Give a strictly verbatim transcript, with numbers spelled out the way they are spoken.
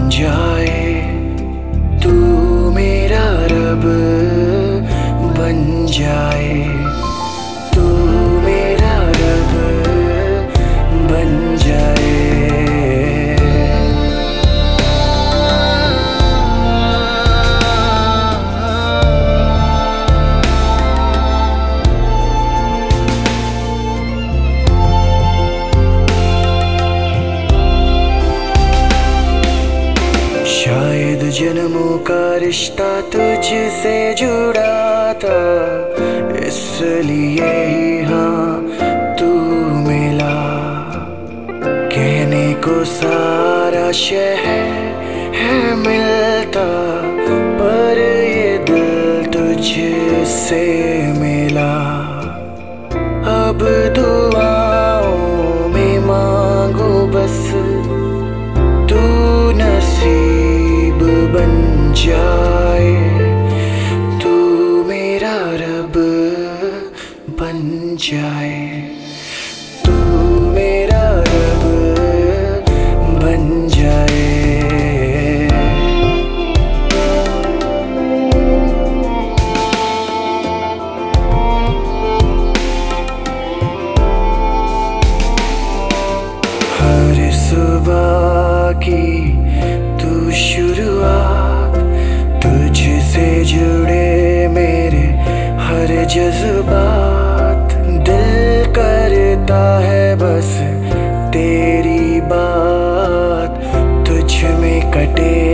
जाए, तू मेरा रब बन जाए, तू मेरा रब बन जाए। शायद जन्मों का रिश्ता तुझसे जुड़ा था, इसलिए ही हाँ तू मिला। कहने को सारा शहर है मिलता, पर ये दिल तुझसे मिला। अब दुआओं में मांगो बस, तू नसीब बन जाए, तू मेरा रब बन जाए, तू मेरा रब बन जाए। हर सुबह की तू शुरुआत, तुझसे जुड़े मेरे हर जज्बात। दिल करता है बस तेरी बात, तुझ में कटे